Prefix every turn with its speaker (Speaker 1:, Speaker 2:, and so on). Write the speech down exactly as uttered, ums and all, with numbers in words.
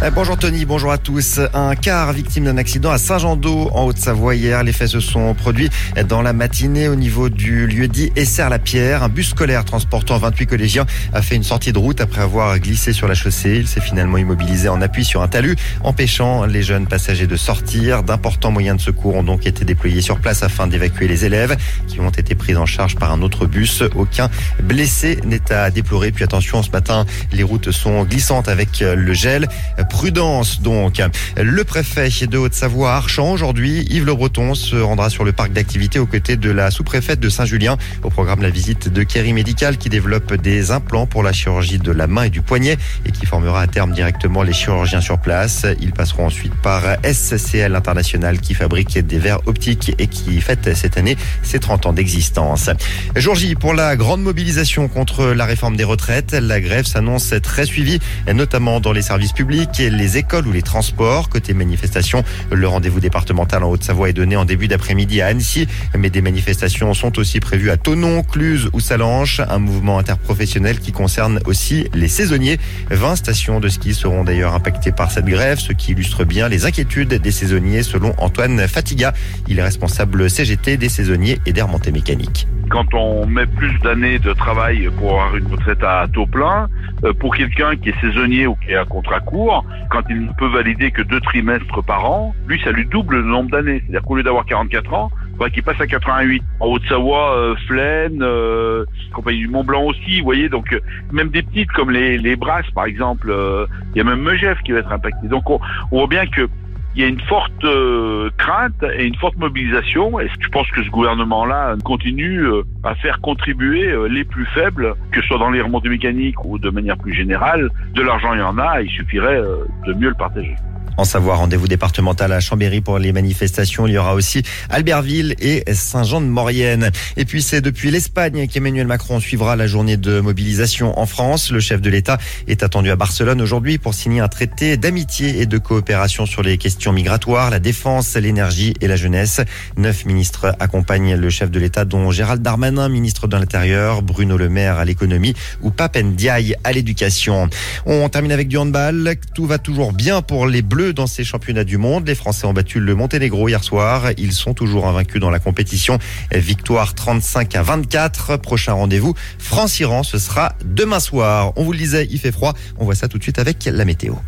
Speaker 1: Bonjour Tony, bonjour à tous. Un car victime d'un accident à Saint-Jean-d'Eau en Haute-Savoie hier. Les faits se sont produits dans la matinée au niveau du lieu-dit Essert-la-Pierre. Un bus scolaire transportant vingt-huit collégiens a fait une sortie de route après avoir glissé sur la chaussée. Il s'est finalement immobilisé en appui sur un talus, empêchant les jeunes passagers de sortir. D'importants moyens de secours ont donc été déployés sur place afin d'évacuer les élèves qui ont été pris en charge par un autre bus. Aucun blessé n'est à déplorer. Puis attention, ce matin, les routes sont glissantes avec le gel. Prudence donc. Le préfet de Haute-Savoie, Archamps, aujourd'hui, Yves Le Breton se rendra sur le parc d'activités aux côtés de la sous-préfète de Saint-Julien. Au programme, la visite de Kerry Médical qui développe des implants pour la chirurgie de la main et du poignet et qui formera à terme directement les chirurgiens sur place. Ils passeront ensuite par S C L International qui fabrique des verres optiques et qui fête cette année ses trente ans d'existence. Jour J pour la grande mobilisation contre la réforme des retraites. La grève s'annonce très suivie, notamment dans les services publics, les écoles ou les transports. Côté manifestation, le rendez-vous départemental en Haute-Savoie est donné en début d'après-midi à Annecy, mais des manifestations sont aussi prévues à Thonon, Cluses ou Sallanches, un mouvement interprofessionnel qui concerne aussi les saisonniers. vingt stations de ski seront d'ailleurs impactées par cette grève, ce qui illustre bien les inquiétudes des saisonniers selon Antoine Fatiga. Il est responsable C G T des saisonniers et des remontées mécaniques.
Speaker 2: Quand on met plus d'années de travail pour avoir une retraite à taux plein, pour quelqu'un qui est saisonnier ou qui est à contrat court, quand il ne peut valider que deux trimestres par an, lui, ça lui double le nombre d'années. C'est-à-dire qu'au lieu d'avoir quarante-quatre ans, il faudrait qu'il passe à quatre-vingt-huit. En Haute-Savoie, euh, Flaine, euh, compagnie du Mont-Blanc aussi, vous voyez, donc euh, même des petites comme les, les Brasses, par exemple, il euh, y a même Megève qui va être impacté. Donc on, on voit bien que il y a une forte euh, crainte et une forte mobilisation. Et je pense que ce gouvernement-là continue euh, à faire contribuer euh, les plus faibles, que ce soit dans les remontées mécaniques ou de manière plus générale. De l'argent, il y en a, il suffirait euh, de mieux le partager.
Speaker 1: En Savoie, rendez-vous départemental à Chambéry pour les manifestations. Il y aura aussi Albertville et Saint-Jean-de-Maurienne. Et puis c'est depuis l'Espagne qu'Emmanuel Macron suivra la journée de mobilisation en France. Le chef de l'État est attendu à Barcelone aujourd'hui pour signer un traité d'amitié et de coopération sur les questions migratoires, la défense, l'énergie et la jeunesse. Neuf ministres accompagnent le chef de l'État, dont Gérald Darmanin, ministre de l'Intérieur, Bruno Le Maire à l'économie ou Pape Ndiaye à l'éducation. On termine avec du handball. Tout va toujours bien pour les Bleus dans ces championnats du monde. Les Français ont battu le Monténégro hier soir. Ils sont toujours invaincus dans la compétition. Victoire trente-cinq à vingt-quatre. Prochain rendez-vous, France-Iran, ce sera demain soir. On vous le disait, il fait froid. On voit ça tout de suite avec la météo.